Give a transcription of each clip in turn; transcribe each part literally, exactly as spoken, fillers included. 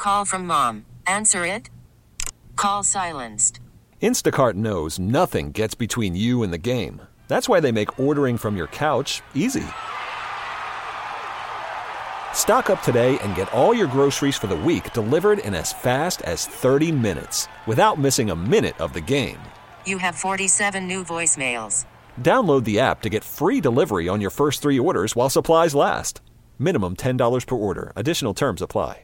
Call from mom. Answer it. Call silenced. Instacart knows nothing gets between you and the game. That's why they make ordering from your couch easy. Stock up today and get all your groceries for the week delivered in as fast as thirty minutes without missing a minute of the game. You have forty-seven new voicemails. Download the app to get free delivery on your first three orders while supplies last. Minimum ten dollars per order. Additional terms apply.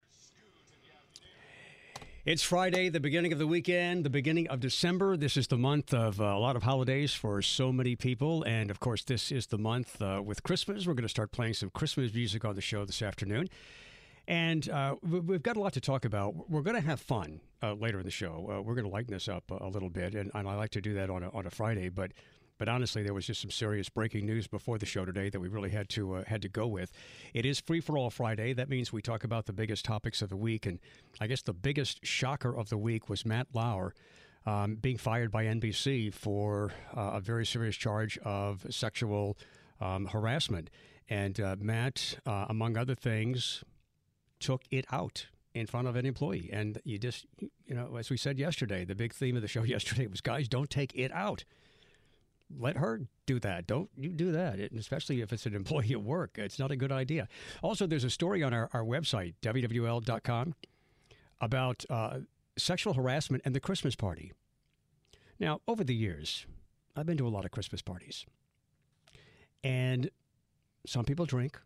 It's Friday, the beginning of the weekend, the beginning of December. This is the month of uh, a lot of holidays for so many people. And, of course, this is the month uh, with Christmas. We're going to start playing some Christmas music on the show this afternoon. And uh, we've got a lot to talk about. We're going to have fun uh, later in the show. Uh, we're going to lighten this up a little bit. And, and I like to do that on a, on a Friday. But But honestly, there was just some serious breaking news before the show today that we really had to uh, had to go with. It is Free for All Friday. That means we talk about the biggest topics of the week. And I guess the biggest shocker of the week was Matt Lauer um, being fired by N B C for uh, a very serious charge of sexual um, harassment. And uh, Matt, uh, among other things, took it out in front of an employee. And you just, you know, as we said yesterday, the big theme of the show yesterday was, guys, don't take it out. Let her do that. Don't you do that, it, especially if it's an employee at work. It's not a good idea. Also, there's a story on our, our website, W W L dot com, about uh, sexual harassment and the Christmas party. Now, over the years, I've been to a lot of Christmas parties. And some people drink.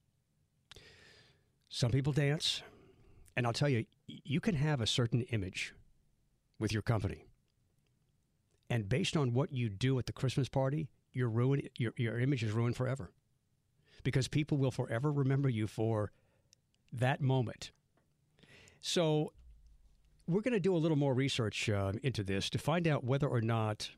Some people dance. And I'll tell you, you can have a certain image with your company. And based on what you do at the Christmas party, your ruin, your, your image is ruined forever. Because people will forever remember you for that moment. So we're going to do a little more research uh, into this to find out whether or not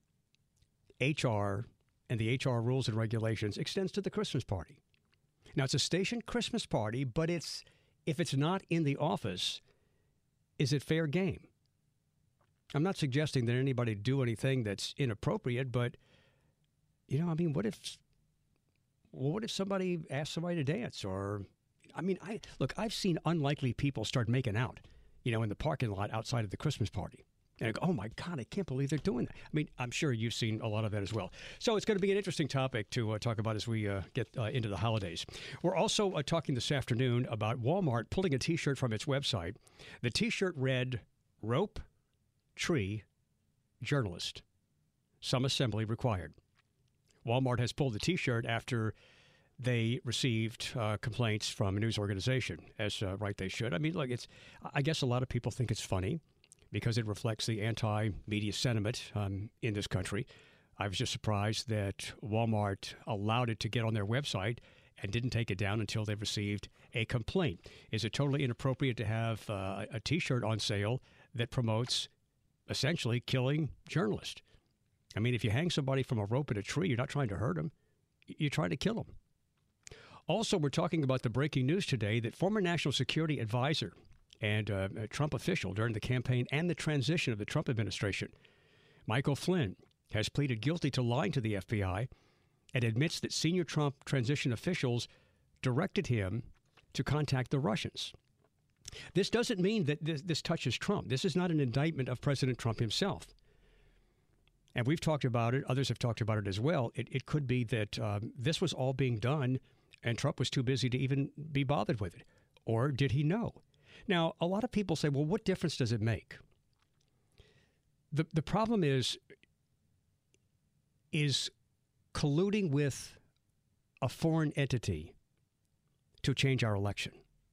H R and the H R rules and regulations extends to the Christmas party. Now, it's a station Christmas party, but it's if it's not in the office, is it fair game? I'm not suggesting that anybody do anything that's inappropriate, but, you know, I mean, what if, well, what if somebody asks somebody to dance? Or, I mean, I look, I've seen unlikely people start making out, you know, in the parking lot outside of the Christmas party. And I go, oh, my God, I can't believe they're doing that. I mean, I'm sure you've seen a lot of that as well. So it's going to be an interesting topic to uh, talk about as we uh, get uh, into the holidays. We're also uh, talking this afternoon about Walmart pulling a T-shirt from its website. The T-shirt read, Rope, Tree, Journalist. Some assembly required. Walmart has pulled the T-shirt after they received uh, complaints from a news organization, as uh, right they should. I mean, look, it's. I guess a lot of people think it's funny because it reflects the anti-media sentiment um, in this country. I was just surprised that Walmart allowed it to get on their website and didn't take it down until they received a complaint. Is it totally inappropriate to have uh, a T-shirt on sale that promotes essentially killing journalists? I mean, if you hang somebody from a rope in a tree, you're not trying to hurt them. You're trying to kill them. Also, we're talking about the breaking news today that former National Security Advisor and uh, a Trump official during the campaign and the transition of the Trump administration, Michael Flynn, has pleaded guilty to lying to the F B I and admits that senior Trump transition officials directed him to contact the Russians. This doesn't mean that this, this touches Trump. This is not an indictment of President Trump himself. And we've talked about it. Others have talked about it as well. It, it could be that um, this was all being done and Trump was too busy to even be bothered with it. Or did he know? Now, a lot of people say, well, what difference does it make? The, the problem is, is colluding with a foreign entity to change our election.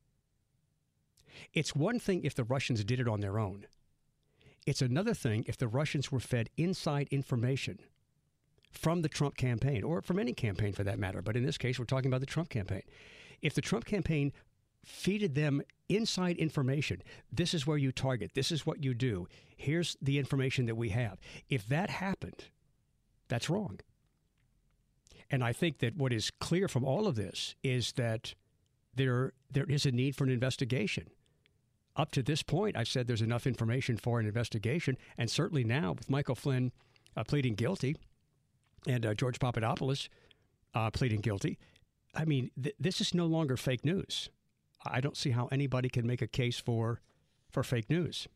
It's one thing if the Russians did it on their own. It's another thing if the Russians were fed inside information from the Trump campaign, or from any campaign for that matter. But in this case, we're talking about the Trump campaign. If the Trump campaign feeded them inside information, this is where you target, this is what you do, here's the information that we have. If that happened, that's wrong. And I think that what is clear from all of this is that there there is a need for an investigation. Up to this point, I've said there's enough information for an investigation, and certainly now with Michael Flynn uh, pleading guilty and uh, George Papadopoulos uh, pleading guilty, I mean, th- this is no longer fake news. I don't see how anybody can make a case for for fake news.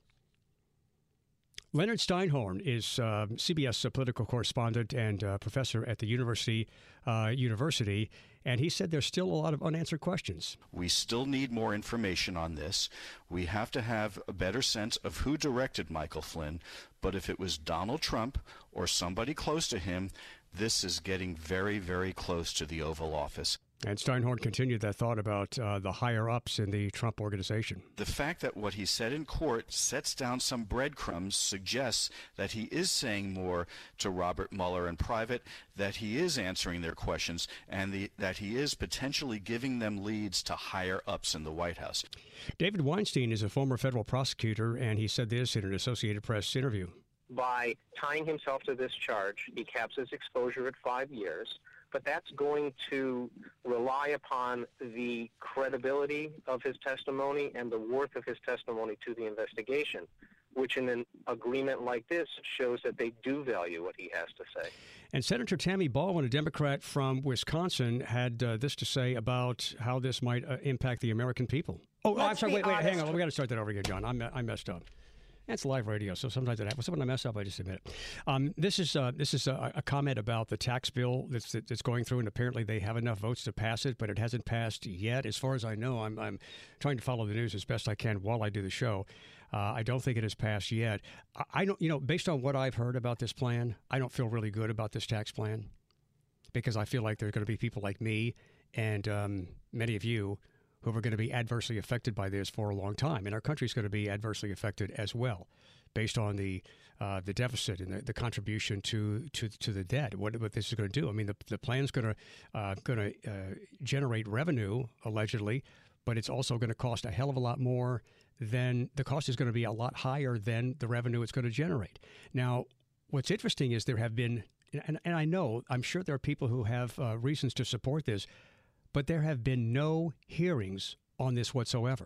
Leonard Steinhorn is uh, C B S political correspondent and uh, professor at the University uh, University, and he said there's still a lot of unanswered questions. We still need more information on this. We have to have a better sense of who directed Michael Flynn, but if it was Donald Trump or somebody close to him, this is getting very, very close to the Oval Office. And Steinhorn continued that thought about uh, the higher-ups in the Trump organization. The fact that what he said in court sets down some breadcrumbs suggests that he is saying more to Robert Mueller in private, that he is answering their questions, and the, that he is potentially giving them leads to higher-ups in the White House. David Weinstein is a former federal prosecutor, and he said this in an Associated Press interview. By tying himself to this charge, he caps his exposure at five years. But that's going to rely upon the credibility of his testimony and the worth of his testimony to the investigation, which in an agreement like this shows that they do value what he has to say. And Senator Tammy Baldwin, a Democrat from Wisconsin, had uh, this to say about how this might uh, impact the American people. Oh, Let's I'm sorry. Wait, wait, honest. hang on. We got to start that over again, John. I'm, I messed up. It's live radio, so sometimes it happens. When I mess up, I just admit it. Um, this is uh, this is a, a comment about the tax bill that's that's going through, and apparently they have enough votes to pass it, but it hasn't passed yet. As far as I know, I'm I'm trying to follow the news as best I can while I do the show. Uh, I don't think it has passed yet. I, I don't, you know, based on what I've heard about this plan, I don't feel really good about this tax plan because I feel like there are going to be people like me and um, many of you who are going to be adversely affected by this for a long time. And our country's going to be adversely affected as well, based on the uh, the deficit and the, the contribution to, to to the debt. What what this is going to do? I mean, the the plan's going to uh, going to uh, generate revenue allegedly, but it's also going to cost a hell of a lot more than the cost is going to be a lot higher than the revenue it's going to generate. Now, what's interesting is there have been, and, and I know I'm sure there are people who have uh, reasons to support this, but there have been no hearings on this whatsoever.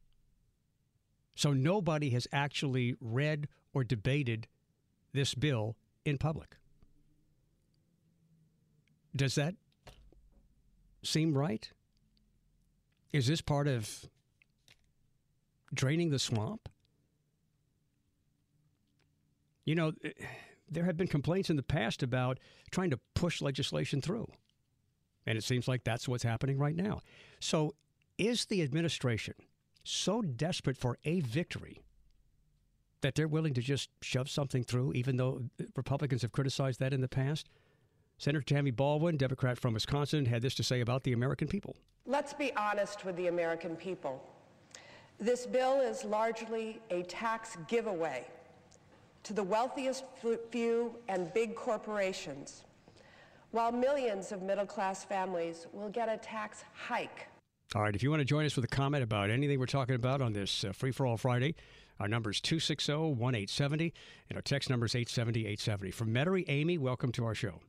So nobody has actually read or debated this bill in public. Does that seem right? Is this part of draining the swamp? You know, there have been complaints in the past about trying to push legislation through. And it seems like that's what's happening right now. So is the administration so desperate for a victory that they're willing to just shove something through, even though Republicans have criticized that in the past? Senator Tammy Baldwin, Democrat from Wisconsin, had this to say about the American people. Let's be honest with the American people. This bill is largely a tax giveaway to the wealthiest few and big corporations, while millions of middle-class families will get a tax hike. All right, if you want to join us with a comment about anything we're talking about on this uh, Free for All Friday, our number is two six zero, one eight seven zero, and our text number is eight seven zero, eight seven zero. From Metairie, Amy, welcome to our show.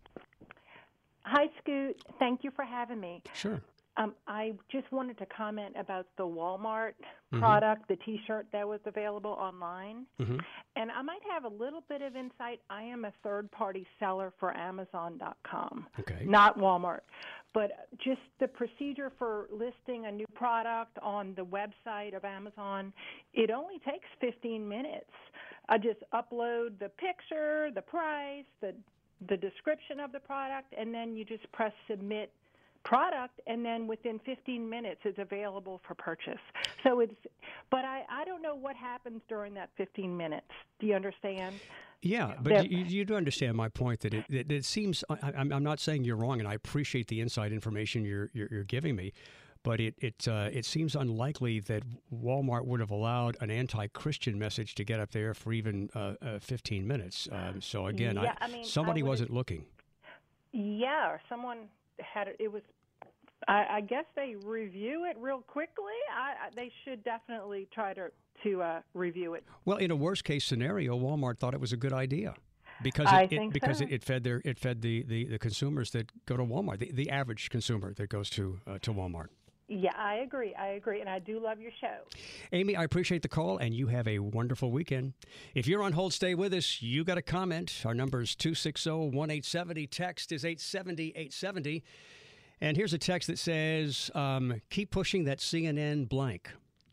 Hi, Scoot. Thank you for having me. Sure. Um, I just wanted to comment about the Walmart Mm-hmm. product, the T-shirt that was available online. Mm-hmm. And I might have a little bit of insight. I am a third-party seller for Amazon dot com, Okay. not Walmart. But just the procedure for listing a new product on the website of Amazon, it only takes fifteen minutes. I just upload the picture, the price, the the description of the product, and then you just press submit product, and then within fifteen minutes it's available for purchase. So it's, but I, I don't know what happens during that fifteen minutes. Do you understand? Yeah, but That- you, you do understand my point that it, it, it seems, I, I'm, I'm not saying you're wrong, and I appreciate the inside information you're, you're, you're giving me, but it it, uh, it seems unlikely that Walmart would have allowed an anti-Christian message to get up there for even uh, uh, fifteen minutes. Um, so again, Yeah, I, I mean, somebody I would've- wasn't looking. Yeah, or someone had it. It was. I, I guess they review it real quickly. I, I, they should definitely try to to uh, review it. Well, in a worst-case scenario, Walmart thought it was a good idea because I it, it think because so. it, it fed their it fed the, the, the consumers that go to Walmart, the, the average consumer that goes to uh, to Walmart. Yeah, I agree. I agree, and I do love your show. Amy, I appreciate the call, and you have a wonderful weekend. If you're on hold, stay with us. You got a comment. Our number is two six zero, one eight seven zero. Text is eight seven zero, eight seven zero. And here's a text that says, um, keep pushing that C N N blank.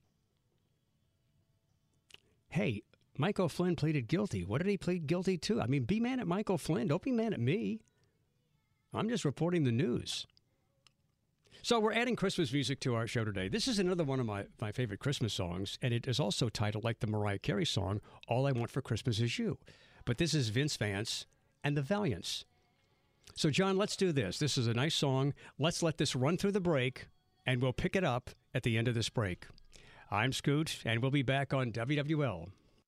Hey, Mike O'Flynn pleaded guilty. What did he plead guilty to? I mean, be mad at Mike O'Flynn. Don't be mad at me. I'm just reporting the news. So we're adding Christmas music to our show today. This is another one of my, my favorite Christmas songs, and it is also titled like the Mariah Carey song, All I Want for Christmas Is You. But this is Vince Vance and the Valiants. So, John, let's do this. This is a nice song. Let's let this run through the break, and we'll pick it up at the end of this break. I'm Scoot, and we'll be back on W W L.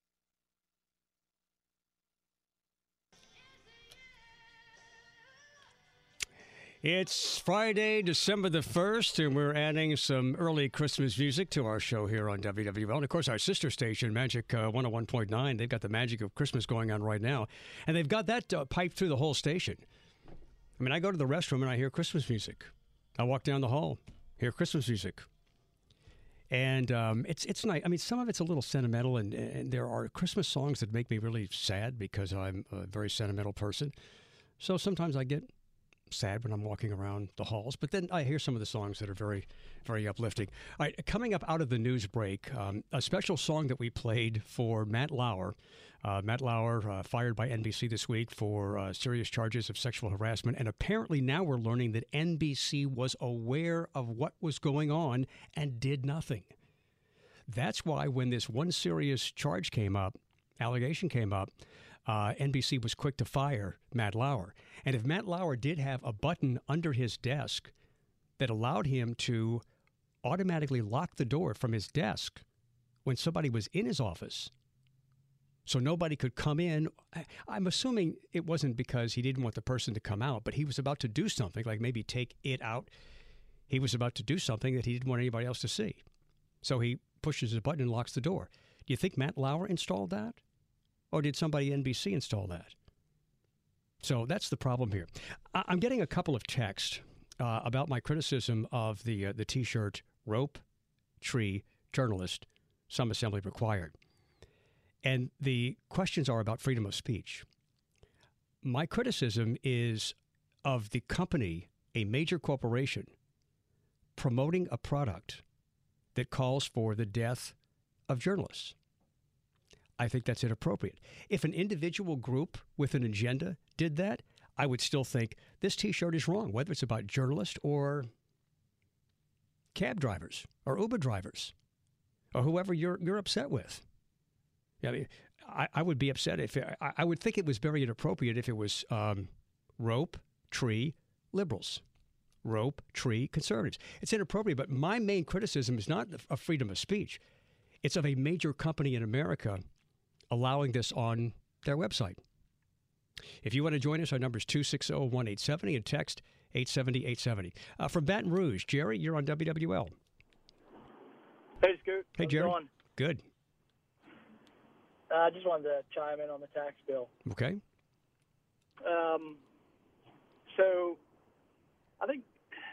It's Friday, December the first, and we're adding some early Christmas music to our show here on W W L. And, of course, our sister station, Magic uh, one oh one point nine, they've got the magic of Christmas going on right now. And they've got that uh, piped through the whole station. I mean, I go to the restroom and I hear Christmas music. I walk down the hall, hear Christmas music. And um, it's it's nice. I mean, some of it's a little sentimental, and, and there are Christmas songs that make me really sad because I'm a very sentimental person. So sometimes I get sad when I'm walking around the halls, but then I hear some of the songs that are very, very uplifting. All right, coming up out of the news break, um, a special song that we played for Matt Lauer. Uh, Matt Lauer uh, fired by N B C this week for uh, serious charges of sexual harassment, and apparently now we're learning that N B C was aware of what was going on and did nothing. That's why when this one serious charge came up, allegation came up, Uh, N B C was quick to fire Matt Lauer. And if Matt Lauer did have a button under his desk that allowed him to automatically lock the door from his desk when somebody was in his office, so nobody could come in, I'm assuming it wasn't because he didn't want the person to come out, but he was about to do something, like maybe take it out. He was about to do something that he didn't want anybody else to see. So he pushes a button and locks the door. Do you think Matt Lauer installed that? Or did somebody at N B C install that? So that's the problem here. I'm getting a couple of texts uh, about my criticism of the uh, the T-shirt, Rope, Tree, Journalist, Some Assembly Required. And the questions are about freedom of speech. My criticism is of the company, a major corporation, promoting a product that calls for the death of journalists. I think that's inappropriate. If an individual group with an agenda did that, I would still think this T-shirt is wrong, whether it's about journalists or cab drivers or Uber drivers or whoever you're you're upset with. I mean, I, I would be upset if it, I, I would think it was very inappropriate if it was um, Rope, Tree, liberals, Rope, Tree, conservatives. It's inappropriate, but my main criticism is not of freedom of speech. It's of a major company in America allowing this on their website. If you want to join us, our number is two six zero, one eight seven zero and text eight seven zero, eight seven zero. Uh, from Baton Rouge, Jerry, you're on W W L. Hey, Scoot. Hey, How's Jerry. it going? Good. Uh, I just wanted to chime in on the tax bill. Okay. Um, so I think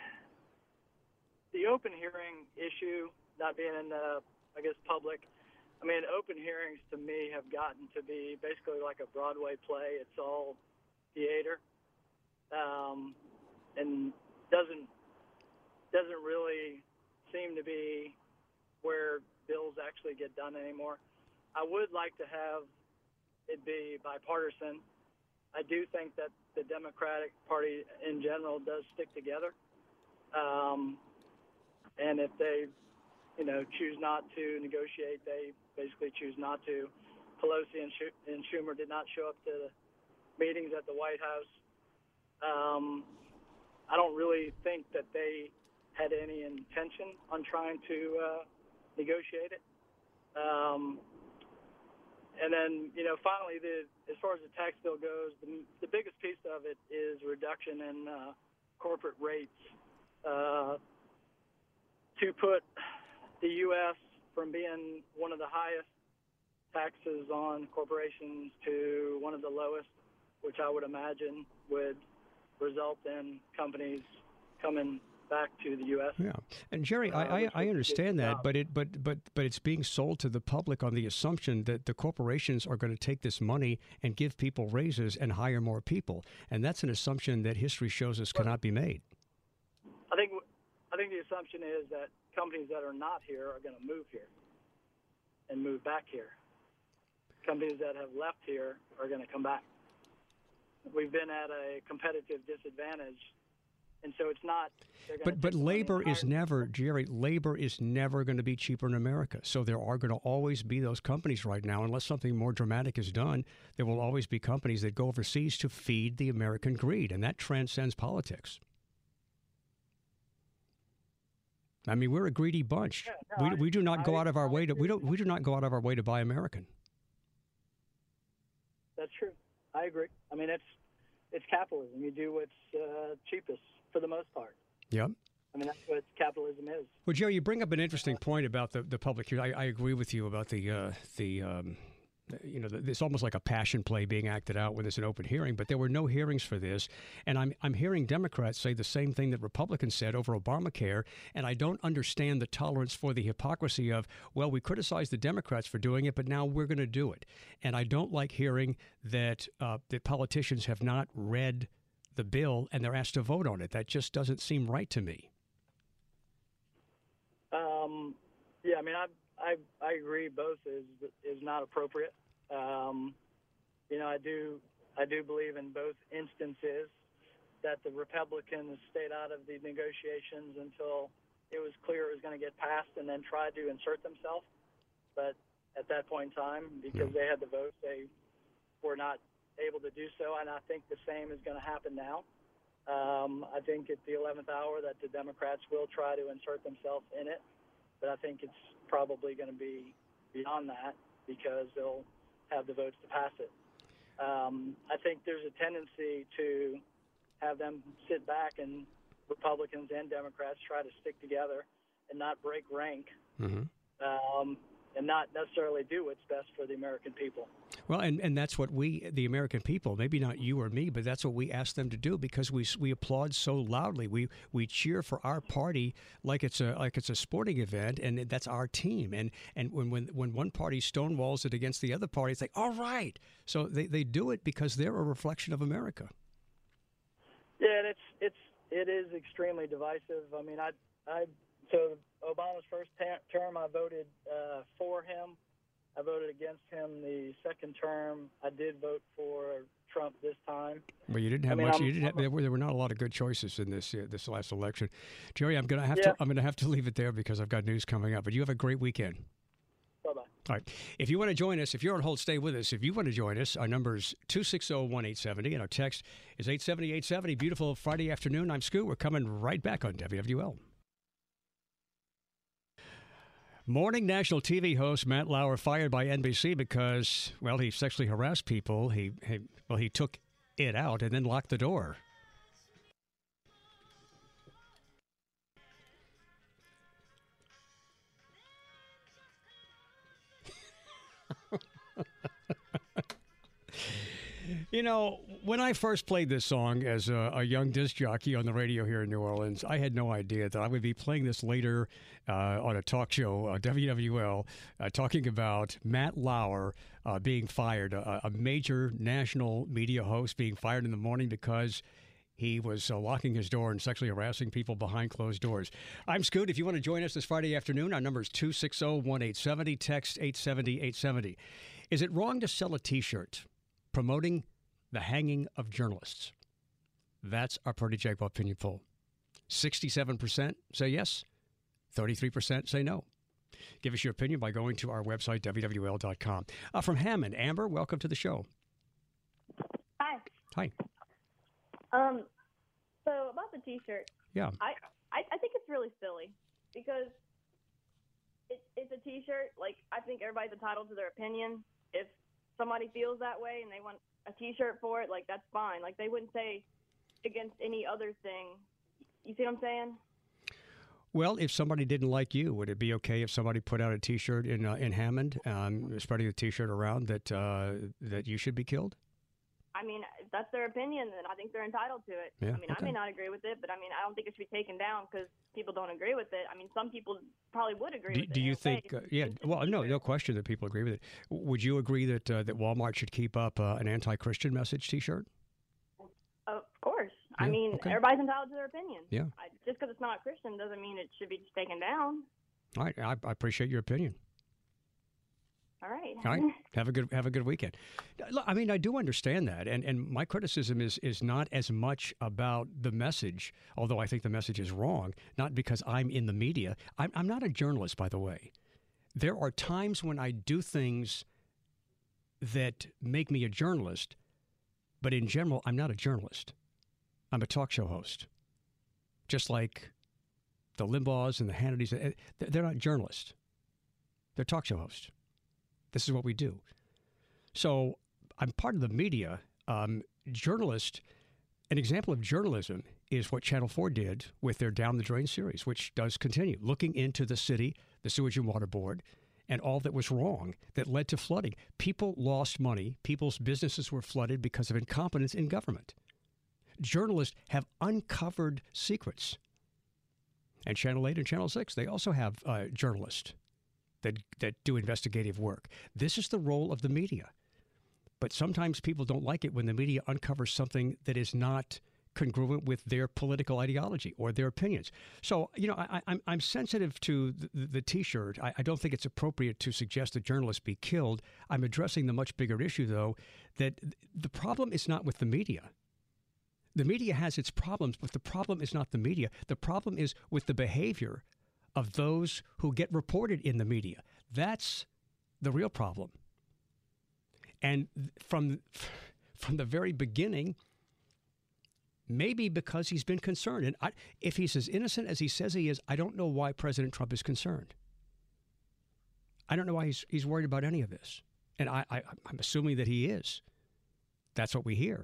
the open hearing issue, not being in the, I guess, public, I mean, open hearings to me have gotten to be basically like a Broadway play. It's all theater, um, and doesn't doesn't really seem to be where bills actually get done anymore. I would like to have it be bipartisan. I do think that the Democratic Party in general does stick together, um, and if they you know, choose not to negotiate, they basically choose not to. Pelosi and, Sch- and Schumer did not show up to the meetings at the White House. Um, I don't really think that they had any intention on trying to uh, negotiate it. Um, and then, you know, finally, the, as far as the tax bill goes, the, the biggest piece of it is reduction in uh, corporate rates uh, to put the U S from being one of the highest taxes on corporations to one of the lowest, which I would imagine would result in companies coming back to the U S. Yeah, and Jerry, uh, I, I, I understand that, but it but but but it's being sold to the public on the assumption that the corporations are going to take this money and give people raises and hire more people, and that's an assumption that history shows us cannot be made. assumption is that companies that are not here are going to move here and move back here. Companies that have left here are going to come back. We've been at a competitive disadvantage, and so it's not. But but labor is never, Jerry, labor is never going to be cheaper in America. So there are going to always be those companies right now, unless something more dramatic is done, there will always be companies that go overseas to feed the American greed, and that transcends politics. I mean, we're a greedy bunch. Yeah, no, we I, we do not I, go out of our I way to we don't we do not go out of our way to buy American. That's true. I agree. I mean, it's it's capitalism. You do what's uh, cheapest for the most part. Yep. I mean, that's what capitalism is. Well, Jerry, you bring up an interesting point about the, the public here. I, I agree with you about the uh, the um, you know the, it's almost like a passion play being acted out when there's an open hearing. But there were no hearings for this, and I'm I'm hearing Democrats say the same thing that Republicans said over Obamacare, and I don't understand the tolerance for the hypocrisy of, well, we criticize the Democrats for doing it, but now we're going to do it. And I don't like hearing that uh, that politicians have not read the bill and they're asked to vote on it. That just doesn't seem right to me. Um, yeah, I mean, I, I I agree. Both is is not appropriate. Um, you know, I do I do believe in both instances that the Republicans stayed out of the negotiations until it was clear it was going to get passed, and then tried to insert themselves. But at that point in time, because they had the votes, they were not able to do so. And I think the same is going to happen now. Um, I think at the eleventh hour that the Democrats will try to insert themselves in it, but I think it's probably going to be beyond that because they'll have the votes to pass it. Um, I think there's a tendency to have them sit back and Republicans and Democrats try to stick together and not break rank, mm-hmm. um, and not necessarily do what's best for the American people. Well, and, and that's what we, the American people, maybe not you or me, but that's what we ask them to do because we we applaud so loudly. We we cheer for our party like it's a like it's a sporting event, and that's our team. And and when when, when one party stonewalls it against the other party, it's like, all right. So they, they do it because they're a reflection of America. Yeah, and it's it's it is extremely divisive. I mean, I I so Obama's first term, I voted uh, for him. I voted against him the second term. I did vote for Trump this time. Well, you didn't have I mean, much. I'm, you didn't have, I'm, there, were, there were not a lot of good choices in this uh, this last election. Jerry, I'm gonna have yeah. to I'm gonna have to leave it there because I've got news coming up. But you have a great weekend. Bye bye. All right. If you want to join us, if you're on hold, stay with us. If you want to join us, our number is two six zero, one eight seven zero, and our text is eight seven zero, eight seven zero. Beautiful Friday afternoon. I'm Scoot. We're coming right back on W W L. Morning national T V host Matt Lauer fired by N B C because, well, he sexually harassed people. He, he well, he took it out and then locked the door. You know, when I first played this song as a, a young disc jockey on the radio here in New Orleans, I had no idea that I would be playing this later uh, on a talk show, uh, W W L, uh, talking about Matt Lauer uh, being fired, a, a major national media host being fired in the morning because he was uh, locking his door and sexually harassing people behind closed doors. I'm Scoot. If you want to join us this Friday afternoon, our number is two six zero, one eight seven zero, text eight seven zero, eight seven zero. Is it wrong to sell a T-shirt promoting the hanging of journalists? That's our Pretty Jackpot opinion poll. sixty-seven percent say yes, thirty-three percent say no. Give us your opinion by going to our website, W W L dot com. Uh, from Hammond, Amber, welcome to the show. Hi. Hi. Um, so about the T-shirt. Yeah. I, I, I think it's really silly because it, it's a T-shirt. Like, I think everybody's entitled to their opinion. If somebody feels that way and they want a T-shirt for it, like, that's fine. Like, they wouldn't say against any other thing. You see what I'm saying? Well, if somebody didn't like you, would it be okay if somebody put out a T-shirt in uh, in Hammond, um, spreading the T-shirt around that uh, that you should be killed? I mean, if that's their opinion, then I think they're entitled to it. Yeah, I mean, okay. I may not agree with it, but I mean, I don't think it should be taken down because people don't agree with it. I mean, some people probably would agree Do, with it. do you think? Say, Uh, yeah. Well, no, no question that people agree with it. Would you agree that uh, that Walmart should keep up uh, an anti-Christian message T-shirt? Of course. I Yeah, mean, okay. everybody's entitled to their opinion. Yeah. I, just because it's not Christian doesn't mean it should be just taken down. All right. I, I appreciate your opinion. All right. All right. Have a good have a good weekend. Look, I mean, I do understand that, and and my criticism is is not as much about the message, although I think the message is wrong. Not because I'm in the media. I'm I'm not a journalist, by the way. There are times when I do things that make me a journalist, but in general, I'm not a journalist. I'm a talk show host, just like the Limbaughs and the Hannitys. They're not journalists. They're talk show hosts. This is what we do. So I'm part of the media. Um, journalist, an example of journalism is what Channel four did with their Down the Drain series, which does continue, looking into the city, the Sewage and Water Board, and all that was wrong that led to flooding. People lost money. People's businesses were flooded because of incompetence in government. Journalists have uncovered secrets. And Channel eight and Channel six, they also have uh, journalists that that do investigative work. This is the role of the media. But sometimes people don't like it when the media uncovers something that is not congruent with their political ideology or their opinions. So, you know, I, I'm, I'm sensitive to the, the T-shirt. I, I don't think it's appropriate to suggest that journalists be killed. I'm addressing the much bigger issue, though, that the problem is not with the media. The media has its problems, but the problem is not the media. The problem is with the behavior of those who get reported in the media. That's the real problem. And from from the very beginning, maybe because he's been concerned, and I, if he's as innocent as he says he is, I don't know why President Trump is concerned. I don't know why he's he's worried about any of this. And I, I, I'm assuming that he is. That's what we hear.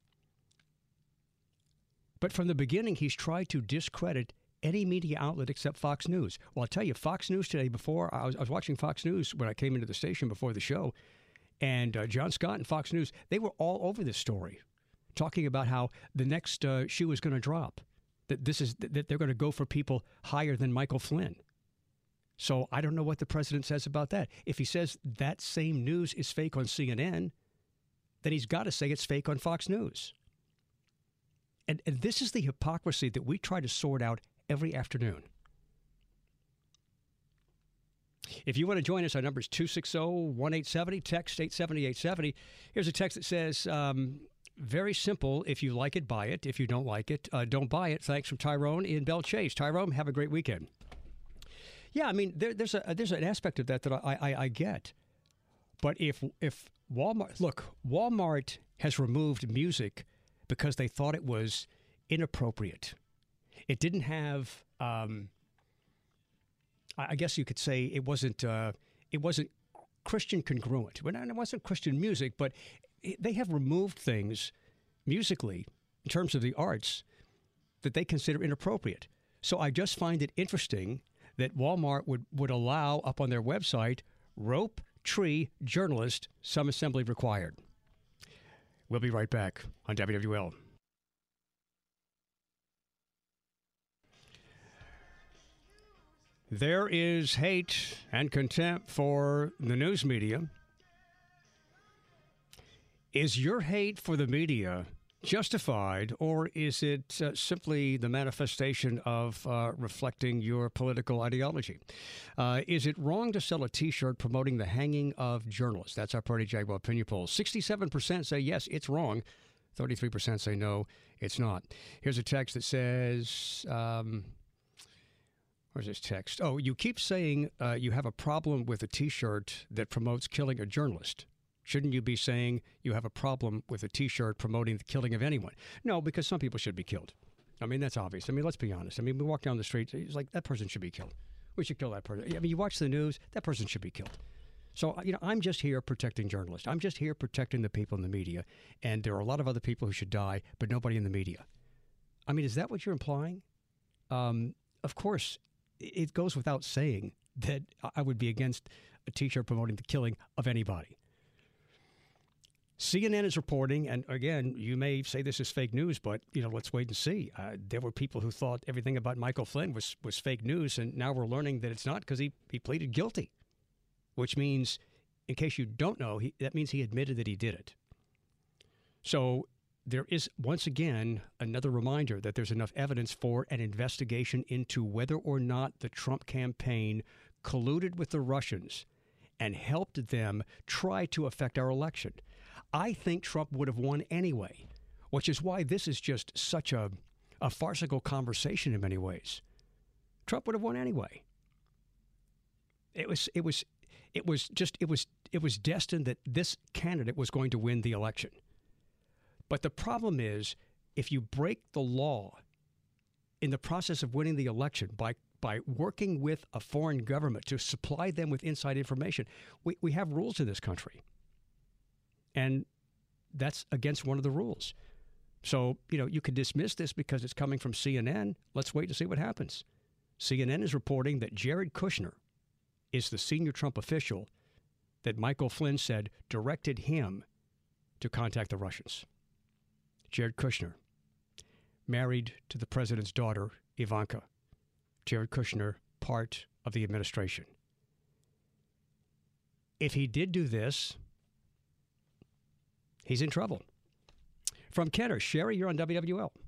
But from the beginning, he's tried to discredit any media outlet except Fox News. Well, I'll tell you, Fox News today, before I was, I was watching Fox News when I came into the station before the show, and uh, John Scott and Fox News, they were all over this story, talking about how the next uh, shoe is going to drop, that this is that they're going to go for people higher than Michael Flynn. So I don't know what the president says about that. If he says that same news is fake on C N N, then he's got to say it's fake on Fox News. And, and this is the hypocrisy that we try to sort out every afternoon. If you want to join us, our number is two six zero, one eight seven zero, text eight seven zero, eight seven zero. Here's a text that says, um, very simple. If you like it, buy it. If you don't like it, uh, don't buy it. Thanks from Tyrone in Belle Chase. Tyrone, have a great weekend. Yeah, I mean, there, there's a there's an aspect of that that I, I, I get. But if if Walmart, look, Walmart has removed music because they thought it was inappropriate. It didn't have, um, I guess you could say it wasn't, uh, it wasn't Christian congruent. Well, it wasn't Christian music, but it, they have removed things musically in terms of the arts that they consider inappropriate. So I just find it interesting that Walmart would, would allow up on their website, rope tree journalist, some assembly required. We'll be right back on W W L. There is hate and contempt for the news media. Is your hate for the media justified, or is it uh, simply the manifestation of uh, reflecting your political ideology? Uh, is it wrong to sell a T-shirt promoting the hanging of journalists? That's our Party Jaguar opinion poll. sixty-seven percent say yes, it's wrong. thirty-three percent say no, it's not. Here's a text that says... Um, Where's this text? Oh, you keep saying uh, you have a problem with a T-shirt that promotes killing a journalist. Shouldn't you be saying you have a problem with a T-shirt promoting the killing of anyone? No, because some people should be killed. I mean, that's obvious. I mean, let's be honest. I mean, we walk down the street, it's like, that person should be killed. We should kill that person. I mean, you watch the news, that person should be killed. So, you know, I'm just here protecting journalists. I'm just here protecting the people in the media. And there are a lot of other people who should die, but nobody in the media. I mean, is that what you're implying? Um, of course, it goes without saying that I would be against a T-shirt promoting the killing of anybody. C N N is reporting, and again, you may say this is fake news, but, you know, let's wait and see. Uh, there were people who thought everything about Michael Flynn was, was fake news, and now we're learning that it's not because he, he pleaded guilty, which means, in case you don't know, he, that means he admitted that he did it. So there is, once again, another reminder that there's enough evidence for an investigation into whether or not the Trump campaign colluded with the Russians and helped them try to affect our election. I think Trump would have won anyway, which is why this is just such a, a farcical conversation in many ways. Trump would have won anyway. It was, it was, it was just, it was, it was destined that this candidate was going to win the election. But the problem is, if you break the law in the process of winning the election by by working with a foreign government to supply them with inside information, we, we have rules in this country. And that's against one of the rules. So, you know, you could dismiss this because it's coming from C N N. Let's wait to see what happens. C N N is reporting that Jared Kushner is the senior Trump official that Michael Flynn said directed him to contact the Russians. Jared Kushner, married to the president's daughter, Ivanka. Jared Kushner, part of the administration. If he did do this, he's in trouble. From Kenner, Sherry, you're on W W L.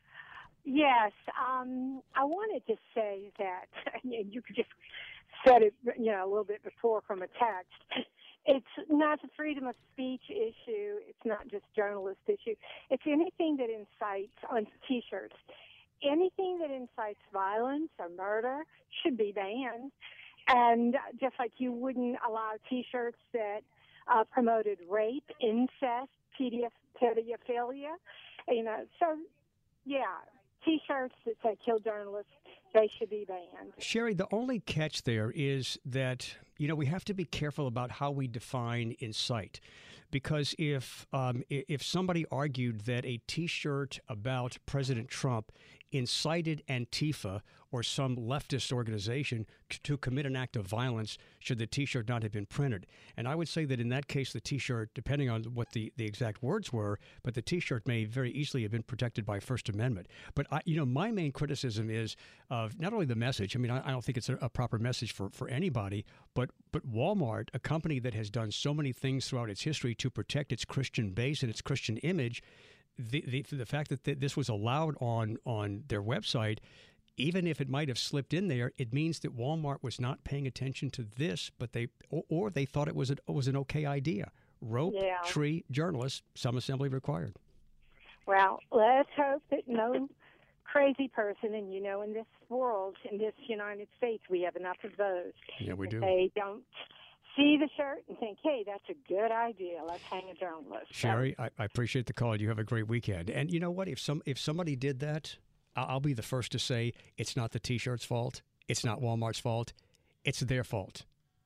Yes, um, I wanted to say that, you could just said it, you know, a little bit before from a text. It's not a freedom of speech issue. It's not just journalist issue. It's anything that incites on T-shirts. Anything that incites violence or murder should be banned. And just like you wouldn't allow T-shirts that uh, promoted rape, incest, pedophilia, you know. So, yeah, T-shirts that say kill journalists, they should be banned. Sherry, the only catch there is that, you know, we have to be careful about how we define incite. Because if um, if somebody argued that a T-shirt about President Trump incited Antifa or some leftist organization to commit an act of violence, should the T-shirt not have been printed? And I would say that in that case, the T-shirt, depending on what the, the exact words were, but the T-shirt may very easily have been protected by First Amendment. But, I, you know, my main criticism is of not only the message. I mean, I, I don't think it's a, a proper message for, for anybody, but, but Walmart, a company that has done so many things throughout its history to protect its Christian base and its Christian image, The, the the fact that th- this was allowed on, on their website, even if it might have slipped in there, it means that Walmart was not paying attention to this, but they or, or they thought it was a, was an okay idea. Rope, Yeah. tree, journalists, some assembly required. Well, let's hope that no crazy person, and you know, in this world, in this United States, we have enough of those. Yeah, we that do. They don't see the shirt and think, hey, that's a good idea. Let's hang a journalist. Sherry, I, I appreciate the call. You have a great weekend. And you know what? If some if somebody did that, I'll, I'll be the first to say it's not the T-shirt's fault. It's not Walmart's fault. It's their fault.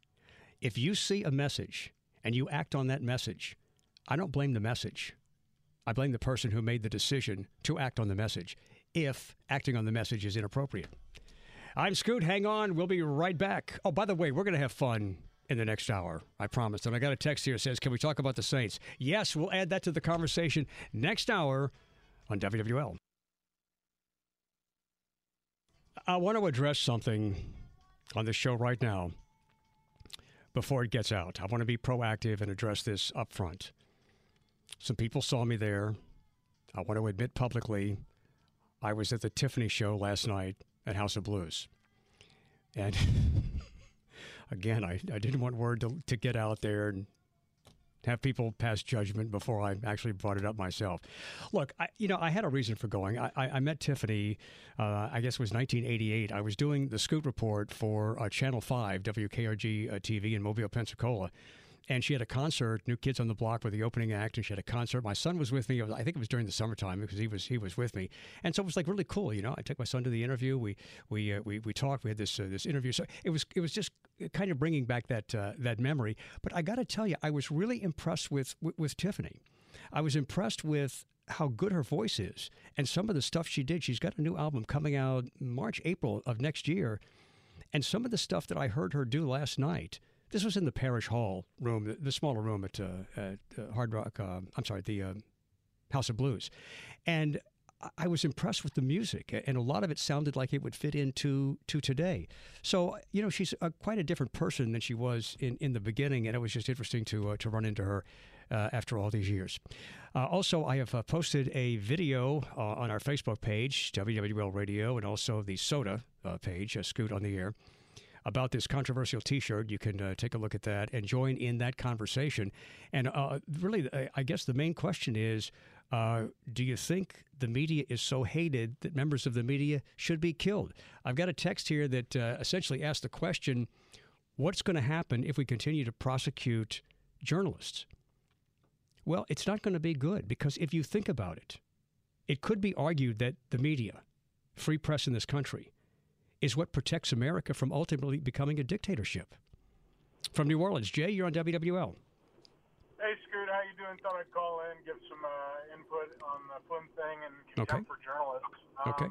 If you see a message and you act on that message, I don't blame the message. I blame the person who made the decision to act on the message, if acting on the message is inappropriate. I'm Scoot. Hang on. We'll be right back. Oh, by the way, we're going to have fun in the next hour, I promise. And I got a text here that says, can we talk about the Saints? Yes, we'll add that to the conversation next hour on W W L. I want to address something on the show right now before it gets out. I want to be proactive and address this up front. Some people saw me there. I want to admit publicly I was at the Tiffany show last night at House of Blues. And again, I, I didn't want word to, to get out there and have people pass judgment before I actually brought it up myself. Look, I, you know, I had a reason for going. I, I, I met Tiffany, uh, I guess it was nineteen eighty-eight. I was doing the Scoot Report for uh, Channel five, W K R G uh, T V in Mobile, Pensacola. And she had a concert, New Kids on the Block, with the opening act, and she had a concert. My son was with me. It was, I think it was during the summertime because he was he was with me, and so it was like really cool. You know, I took my son to the interview. We we uh, we we talked. We had this uh, this interview. So it was it was just kind of bringing back that uh, that memory. But I got to tell you, I was really impressed with, with with Tiffany. I was impressed with how good her voice is and some of the stuff she did. She's got a new album coming out March, April of next year, and some of the stuff that I heard her do last night. This was in the Parish Hall room, the, the smaller room at, uh, at uh, Hard Rock, uh, I'm sorry, the uh, House of Blues. And I was impressed with the music, and a lot of it sounded like it would fit into to today. So, you know, she's a, quite a different person than she was in, in the beginning, and it was just interesting to uh, to run into her uh, after all these years. Uh, also, I have uh, posted a video uh, on our Facebook page, W W L Radio, and also the Soda uh, page, uh, Scoot on the Air, about this controversial T-shirt. You can uh, take a look at that and join in that conversation. And uh, really, I guess the main question is, uh, do you think the media is so hated that members of the media should be killed? I've got a text here that uh, essentially asks the question, what's going to happen if we continue to prosecute journalists? Well, it's not going to be good, because if you think about it, it could be argued that the media, free press in this country, is what protects America from ultimately becoming a dictatorship. From New Orleans, Jay, you're on W W L. Hey, Scoot, how you doing? Thought I'd call in, give some uh, input on the Flynn thing and contempt Okay. for journalists. Um, Okay.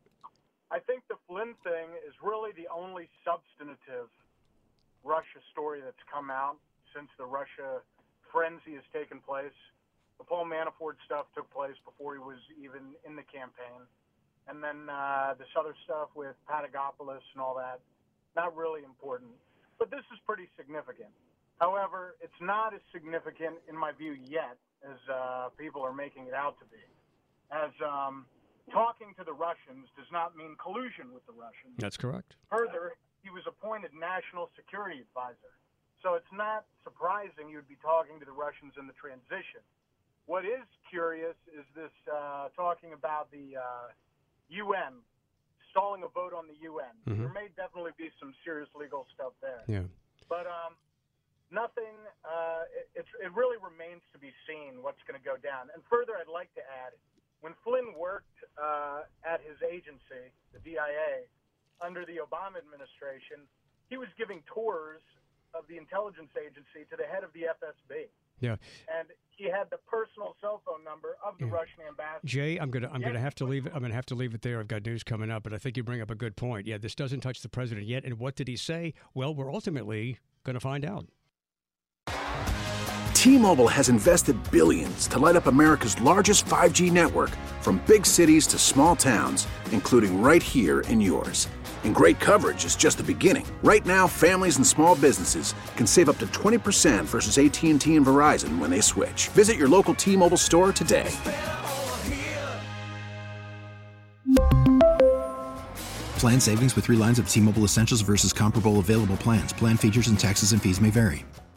I think the Flynn thing is really the only substantive Russia story that's come out since the Russia frenzy has taken place. The Paul Manafort stuff took place before he was even in the campaign. And then uh, this other stuff with Papadopoulos and all that, not really important. But this is pretty significant. However, it's not as significant, in my view, yet as uh, people are making it out to be. As um, talking to the Russians does not mean collusion with the Russians. That's correct. Further, he was appointed national security advisor. So it's not surprising you would be talking to the Russians in the transition. What is curious is this uh, talking about the uh, U N, stalling a vote on the U N. Mm-hmm. There may definitely be some serious legal stuff there. Yeah. But um, nothing, uh, it, it really remains to be seen what's going to go down. And further, I'd like to add, when Flynn worked uh, at his agency, the D I A, under the Obama administration, he was giving tours of the intelligence agency to the head of the F S B. Yeah. And he had the personal cell phone number of the yeah. Russian ambassador. Jay, I'm gonna I'm yes. gonna have to leave it. I'm gonna have to leave it there. I've got news coming up, but I think you bring up a good point. Yeah, this doesn't touch the president yet. And what did he say? Well, we're ultimately going to find out. T-Mobile has invested billions to light up America's largest five G network, from big cities to small towns, including right here in yours. And great coverage is just the beginning. Right now, families and small businesses can save up to twenty percent versus A T and T and Verizon when they switch. Visit your local T-Mobile store today. Plan savings with three lines of T-Mobile Essentials versus comparable available plans. Plan features and taxes and fees may vary.